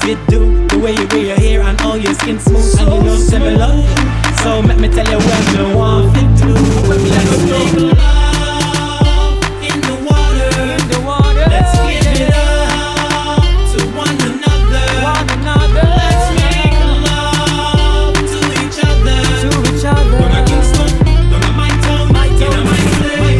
it do, the way you wear your hair and all your skin smooth. And you know say me love you, so let me tell you what me want to do. Let's make love in the water. Let's give it up to one another. Let's make love to each other. Don't I Kingston, don't I my town, in a my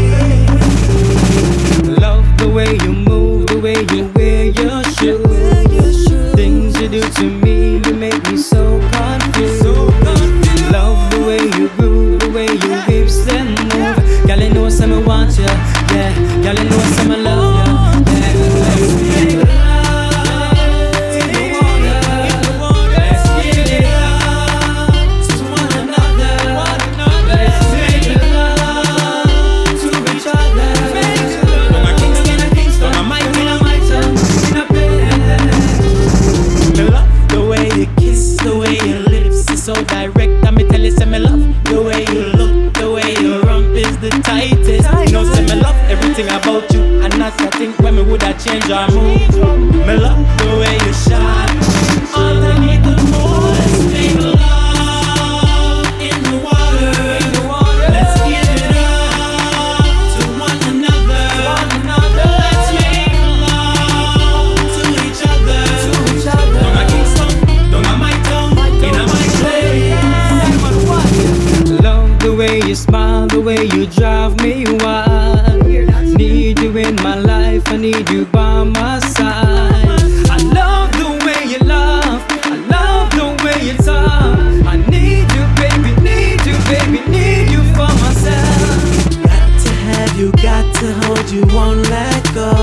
place. Love the way you move, the way you wear your shoes. Things you do to me, you make me so confused. Love the way you groove, the way you hips and move. Girl, you know some I want you, yeah. Girl, you know some I love you, yeah. Let's make love in the water. Let's give it up to one another. Let's make love to each other. Don't I Kingston, don't I my town. Me love the way you kiss, the way your lips is so direct. And me tell you, say me love the way you look, the way your rump is the tightest. You know, say me love everything about you, and that's I think when me woulda change or move. Me love the way you shine. All I need the more. Let's make love in the water. Let's give it up to one another. Let's make love to each other. Don't I Kingston, don't I my town, in a my place. Love the way you smile, the way you drive me wild. Need you in my life, I need you by my side. I love the way you laugh, I love the way you talk. I need you, baby, need you for myself. Got to have you, got to hold you, won't let go.